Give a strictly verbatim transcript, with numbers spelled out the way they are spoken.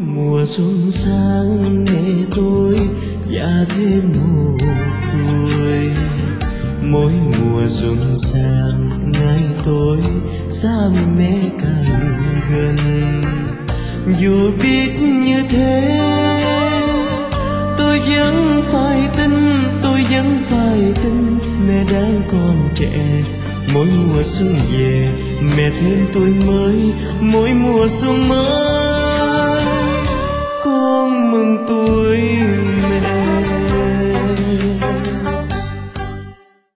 mùa xuân sang mẹ tôi già thêm một tuổi. Mỗi mùa xuân sang ngày tôi xa mẹ càng gần. Dù biết như thế tôi vẫn phải tin, tôi vẫn phải tin mẹ đang còn trẻ. Mỗi mùa xuân về mẹ thêm tuổi mới, mỗi mùa xuân mới con mừng tuổi mẹ.